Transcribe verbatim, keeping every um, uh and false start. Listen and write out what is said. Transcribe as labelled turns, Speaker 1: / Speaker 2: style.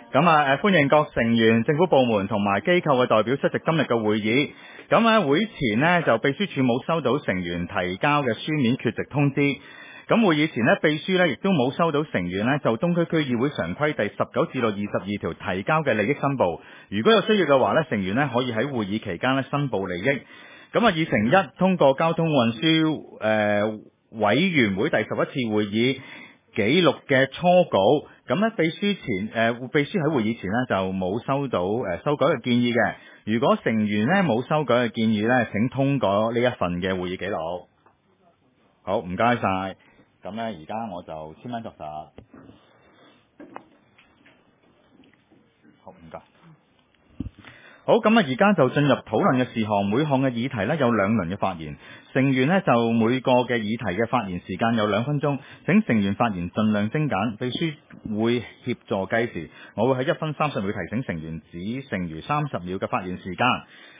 Speaker 1: 咁啊，誒歡迎各成員、政府部門同埋機構嘅代表出席今日嘅會議。咁喺會前呢，就秘書處冇收到成員提交嘅書面缺席通知。咁會議前呢，秘書呢亦都冇收到成員呢就東區區議會常規第十九至到二十二條提交嘅利益申報。如果有需要嘅話呢，成員呢可以喺會議期間呢申報利益。咁啊，議程一，通過交通運輸誒、呃、委員會第十一次會議記錄嘅初稿。咁咧，秘書前誒、呃、秘書喺會議前呢就冇收到誒、呃、修改嘅建議嘅。如果成員呢冇修改嘅建議呢，請通過呢一份嘅會議記錄。好，唔該晒。咁咧，而家我就簽名作實。好，唔該。好，咁啊，而家就進入討論嘅事項，每項嘅議題呢有兩輪嘅發言，成員呢就每個嘅議題嘅發言時間有兩分鐘，請成員發言盡量精簡，秘書會協助計時，我會喺一分三十秒提醒成員只剩餘三十秒嘅發言時間。